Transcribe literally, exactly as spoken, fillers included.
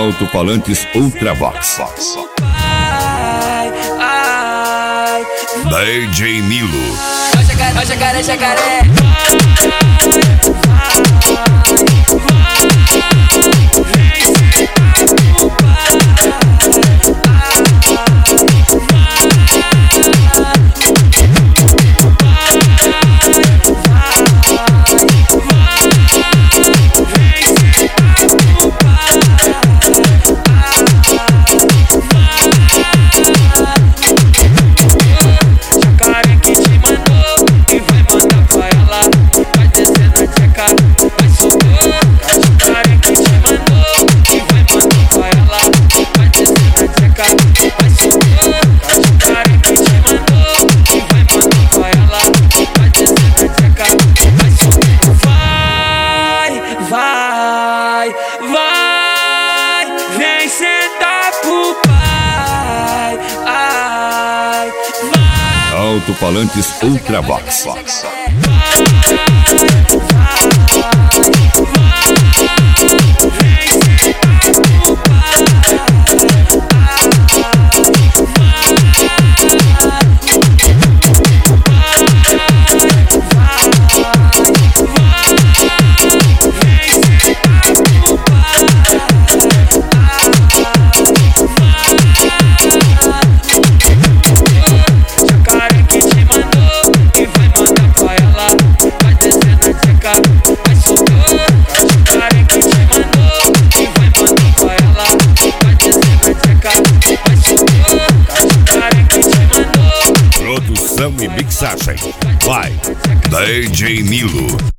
Alto-falantes Ultravox. D J Milo. Jacaré, jacaré, jacaré. Vai, vai, vem sentar pro pai. Ai, vai. Alto-falantes Ultravox. Produção e mixagem. Vai, D J Milo.